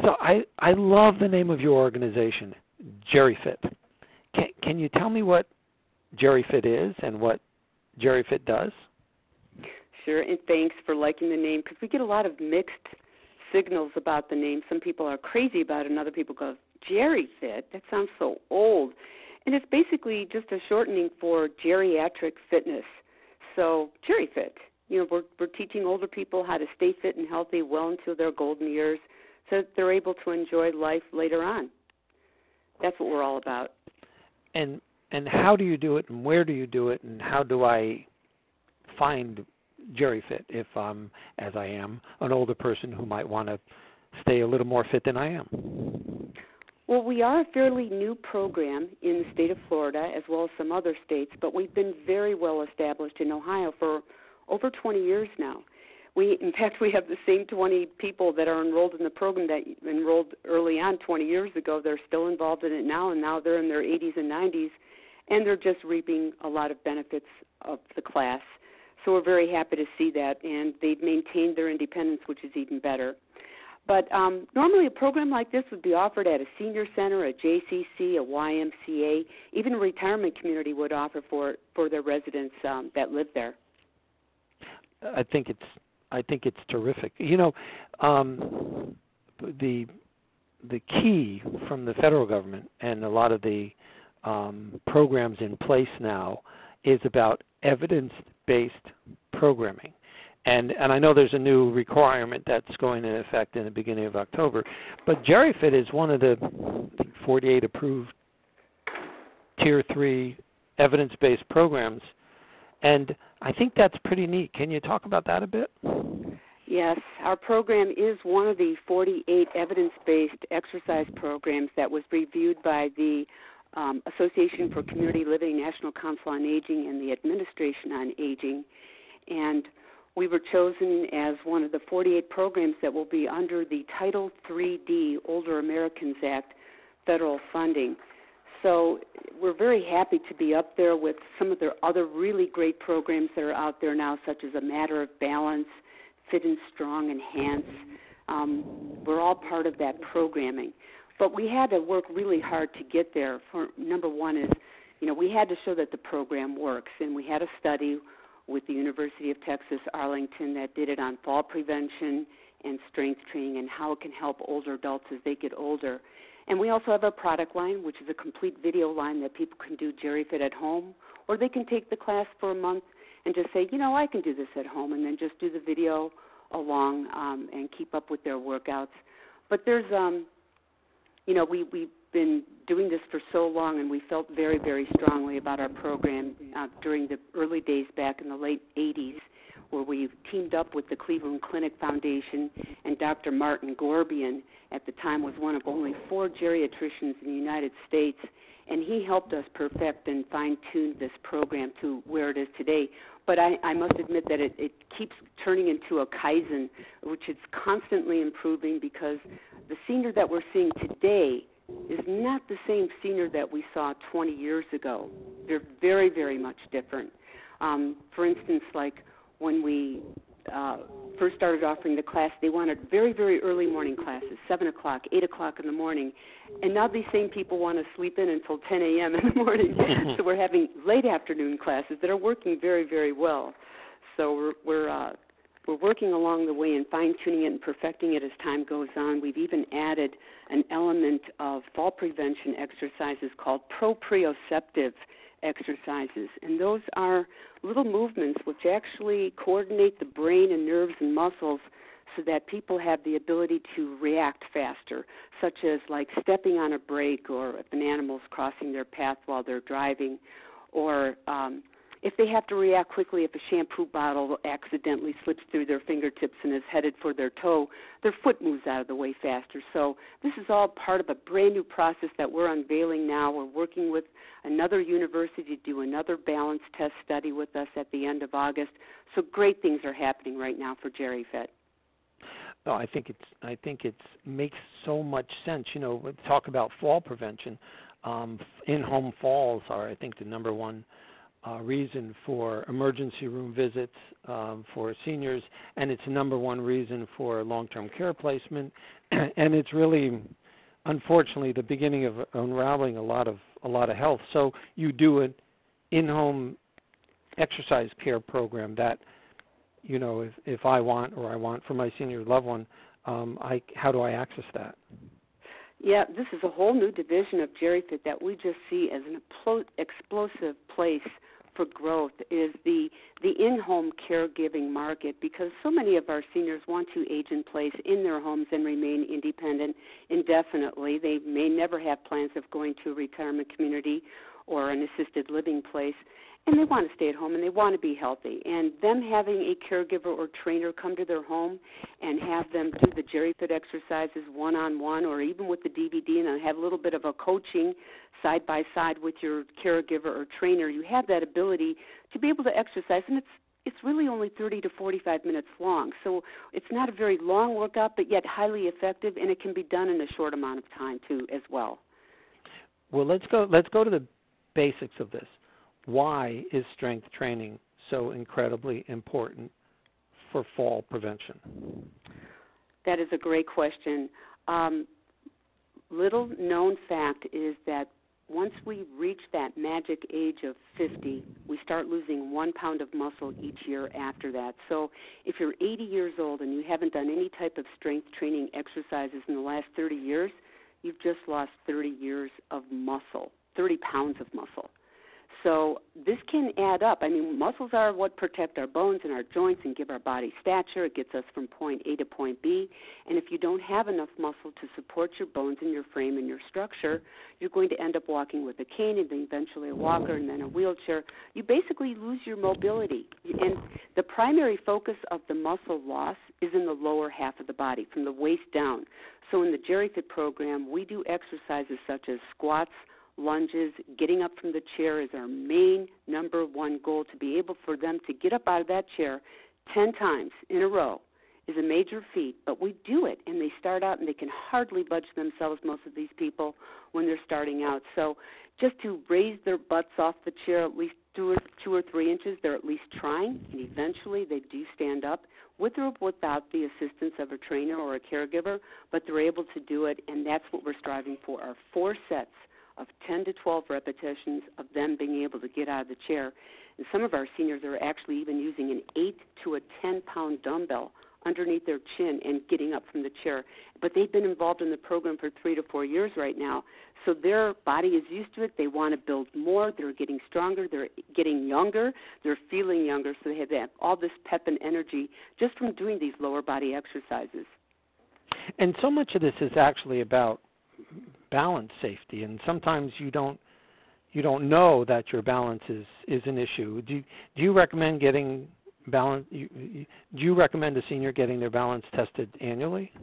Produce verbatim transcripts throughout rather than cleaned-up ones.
So I, I love the name of your organization, GeriFit. Can, can you tell me what GeriFit is and what GeriFit does? Sure, and thanks for liking the name, because we get a lot of mixed signals about the name. Some people are crazy about it, and other people go, GeriFit? That sounds so old. And it's basically just a shortening for geriatric fitness. So GeriFit, you know, we're, we're teaching older people how to stay fit and healthy well into their golden years so that they're able to enjoy life later on. That's what we're all about. And and how do you do it, and where do you do it, and how do I find GeriFit if I'm, as I am, an older person who might want to stay a little more fit than I am? Well, we are a fairly new program in the state of Florida as well as some other states, but we've been very well established in Ohio for over twenty years now. We, in fact, we have the same twenty people that are enrolled in the program that enrolled early on twenty years ago. They're still involved in it now, and now they're in their eighties and nineties, and they're just reaping a lot of benefits of the class. So we're very happy to see that, and they've maintained their independence, which is even better. But um, normally a program like this would be offered at a senior center, a J C C, a Y M C A, even a retirement community would offer for for their residents um, that live there. I think it's I think it's terrific. You know, um, the the key from the federal government and a lot of the um, programs in place now is about evidence-based programming. And and I know there's a new requirement that's going into effect in the beginning of October, but GeriFit is one of the forty-eight approved Tier three evidence-based programs, and I think that's pretty neat. Can you talk about that a bit? Yes, our program is one of the forty-eight evidence-based exercise programs that was reviewed by the um, Association for Community Living, National Council on Aging, and the Administration on Aging, and we were chosen as one of the forty-eight programs that will be under the Title three D Older Americans Act federal funding. So we're very happy to be up there with some of their other really great programs that are out there now, such as A Matter of Balance, Fit and Strong, Enhance. Um, we're all part of that programming. But we had to work really hard to get there. For number one is, you know, we had to show that the program works, and we had a study with the University of Texas, Arlington, that did it on fall prevention and strength training and how it can help older adults as they get older. And we also have a product line, which is a complete video line that people can do GeriFit at home, or they can take the class for a month and just say, you know, I can do this at home, and then just do the video along um, and keep up with their workouts. But there's, um, you know, we, we've been doing this for so long, and we felt very, very strongly about our program uh, during the early days back in the late eighties, where we teamed up with the Cleveland Clinic Foundation, and Doctor Martin Gorbian at the time was one of only four geriatricians in the United States, and he helped us perfect and fine-tune this program to where it is today. But I, I must admit that it, it keeps turning into a Kaizen, which is constantly improving, because the senior that we're seeing today is not the same senior that we saw twenty years ago. They're very, very much different. Um, for instance, like when we uh, first started offering the class, they wanted very, very early morning classes, seven o'clock, eight o'clock in the morning. And now these same people want to sleep in until ten a.m. in the morning. So we're having late afternoon classes that are working very, very well. So we're, we're, uh, we're working along the way and fine-tuning it and perfecting it as time goes on. We've even added an element of fall prevention exercises called proprioceptive exercises, and those are little movements which actually coordinate the brain and nerves and muscles so that people have the ability to react faster, such as like stepping on a brake, or if an animal's crossing their path while they're driving, or um, if they have to react quickly if a shampoo bottle accidentally slips through their fingertips and is headed for their toe, their foot moves out of the way faster. So this is all part of a brand new process that we're unveiling now. We're working with another university to do another balance test study with us at the end of August. So great things are happening right now for GeriFit. No, I think it's I think it makes so much sense. You know, talk about fall prevention. Um, in-home falls are, I think, the number one uh, reason for emergency room visits um, for seniors, and it's the number one reason for long-term care placement. And it's really, unfortunately, the beginning of unraveling a lot of a lot of health. So you do an in-home exercise care program that, you know, if, if I want or I want for my senior loved one, um, I how do I access that? Yeah, this is a whole new division of GeriFit that we just see as an explo- explosive place for growth, is the the in-home caregiving market, because so many of our seniors want to age in place in their homes and remain independent indefinitely. They may never have plans of going to a retirement community or an assisted living place, and they want to stay at home and they want to be healthy. And them having a caregiver or trainer come to their home and have them do the GeriFit exercises one-on-one, or even with the D V D, and have a little bit of a coaching side-by-side with your caregiver or trainer, you have that ability to be able to exercise. And it's it's really only thirty to forty-five minutes long. So it's not a very long workout, but yet highly effective, and it can be done in a short amount of time, too, as well. Well, let's go, let's go to the basics of this. Why is strength training so incredibly important for fall prevention? That is a great question. Um, little known fact is that once we reach that magic age of fifty, we start losing one pound of muscle each year after that. So if you're eighty years old and you haven't done any type of strength training exercises in the last thirty years, you've just lost thirty years of muscle, thirty pounds of muscle. So this can add up. I mean, muscles are what protect our bones and our joints and give our body stature. It gets us from point A to point B. And if you don't have enough muscle to support your bones and your frame and your structure, you're going to end up walking with a cane and then eventually a walker and then a wheelchair. You basically lose your mobility. And the primary focus of the muscle loss is in the lower half of the body, from the waist down. So in the GeriFit program, we do exercises such as squats, lunges. Getting up from the chair is our main number one goal. To be able for them to get up out of that chair ten times in a row is a major feat, but we do it, and they start out and they can hardly budge themselves, most of these people, when they're starting out. So just to raise their butts off the chair at least two or, two or three inches, they're at least trying, and eventually they do stand up with or without the assistance of a trainer or a caregiver, but they're able to do it, and that's what we're striving for, are four sets of ten to twelve repetitions of them being able to get out of the chair. And some of our seniors are actually even using an eight to a ten-pound dumbbell underneath their chin and getting up from the chair. But they've been involved in the program for three to four years right now, so their body is used to it. They want to build more. They're getting stronger. They're getting younger. They're feeling younger, so they have that, all this pep and energy just from doing these lower body exercises. And so much of this is actually about balance safety, and sometimes you don't you don't know that your balance is, is an issue. Do you, do you recommend getting balance? You, you, do you recommend a senior getting their balance tested annually?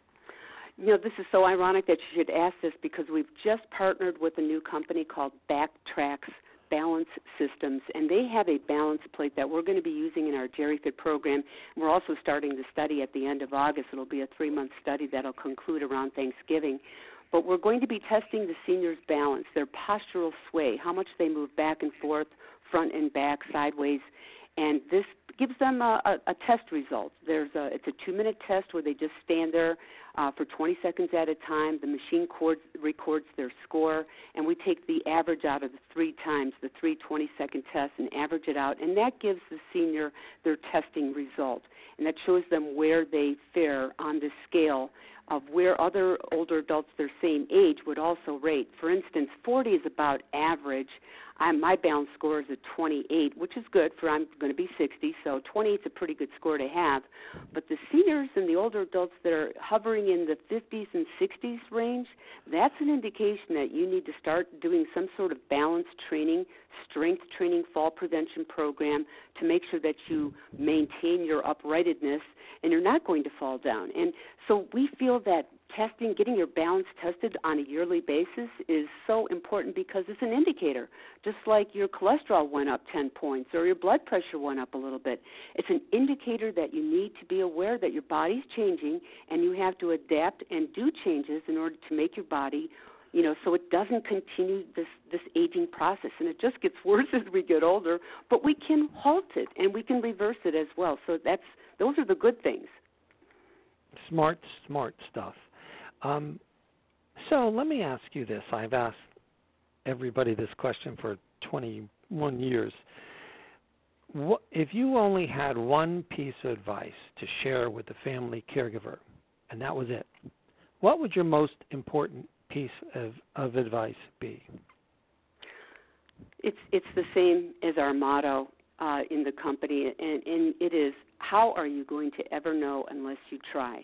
You know, this is so ironic that you should ask this, because we've just partnered with a new company called Backtracks Balance Systems, and they have a balance plate that we're going to be using in our GeriFit program. We're also starting the study at the end of August. It'll be a three-month study that'll conclude around Thanksgiving. But we're going to be testing the seniors' balance, their postural sway, how much they move back and forth, front and back, sideways, and this gives them a, a, a test result. There's a, it's a two-minute test where they just stand there uh, for twenty seconds at a time. The machine cords, records their score, and we take the average out of the three times, the three twenty-second tests, and average it out, and that gives the senior their testing result, and that shows them where they fare on the scale of where other older adults their same age would also rate. For instance, forty is about average. I'm, my balance score is a twenty-eight, which is good for I'm going to be sixty, so twenty-eight is a pretty good score to have. But the seniors and the older adults that are hovering in the fifties and sixties range, that's an indication that you need to start doing some sort of balance training, strength training, fall prevention program to make sure that you maintain your uprightedness and you're not going to fall down. And so we feel that testing, getting your balance tested on a yearly basis is so important, because it's an indicator. Just like your cholesterol went up ten points or your blood pressure went up a little bit, it's an indicator that you need to be aware that your body's changing and you have to adapt and do changes in order to make your body You know, so it doesn't continue this, this aging process, and it just gets worse as we get older, but we can halt it, and we can reverse it as well. So that's those are the good things. Smart, smart stuff. Um, so let me ask you this. I've asked everybody this question for twenty-one years. What, if you only had one piece of advice to share with the family caregiver, and that was it, what would your most important piece of, of advice be? It's it's the same as our motto uh, in the company, and, and it is, how are you going to ever know unless you try?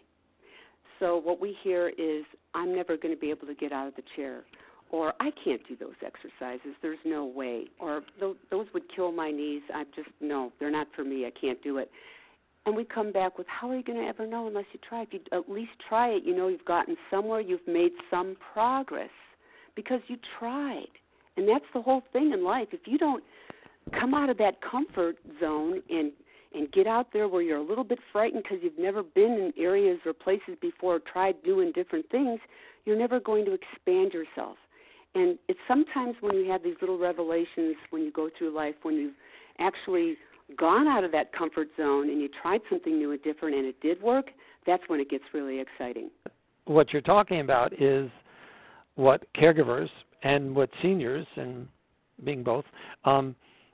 So what we hear is, I'm never going to be able to get out of the chair, or I can't do those exercises, there's no way, or those would kill my knees, I just, no, they're not for me, I can't do it. And we come back with, how are you going to ever know unless you try? If you at least try it, you know you've gotten somewhere, you've made some progress because you tried. And that's the whole thing in life. If you don't come out of that comfort zone and and get out there where you're a little bit frightened because you've never been in areas or places before or tried doing different things, you're never going to expand yourself. And it's sometimes when you have these little revelations when you go through life, when you've actually gone out of that comfort zone and you tried something new and different and it did work, that's when it gets really exciting. What you're talking about is what caregivers and what seniors, and being both, um,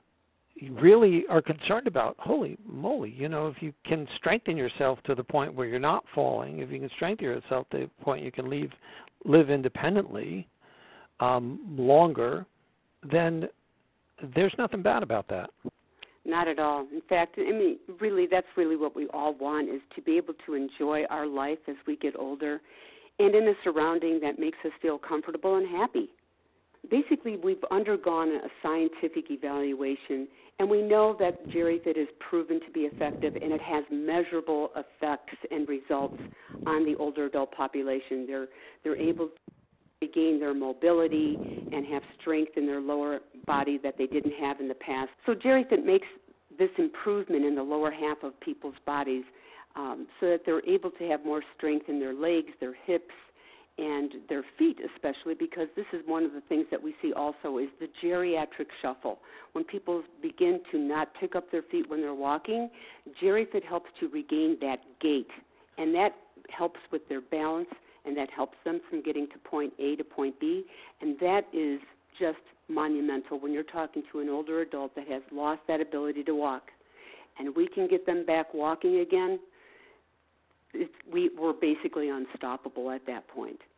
really are concerned about. Holy moly, you know, if you can strengthen yourself to the point where you're not falling, if you can strengthen yourself to the point you can leave, live independently um, longer, then there's nothing bad about that. Not at all. In fact, I mean, really, that's really what we all want, is to be able to enjoy our life as we get older and in a surrounding that makes us feel comfortable and happy. Basically, we've undergone a scientific evaluation, and we know that GeriFit is proven to be effective, and it has measurable effects and results on the older adult population. They're, they're able to regain their mobility and have strength in their lower body that they didn't have in the past. So GeriFit makes this improvement in the lower half of people's bodies um, so that they're able to have more strength in their legs, their hips, and their feet especially, because this is one of the things that we see also is the geriatric shuffle. When people begin to not pick up their feet when they're walking, GeriFit helps to regain that gait, and that helps with their balance, and that helps them from getting to point A to point B, and that is just monumental when you're talking to an older adult that has lost that ability to walk, and we can get them back walking again. It's, we, we're basically unstoppable at that point.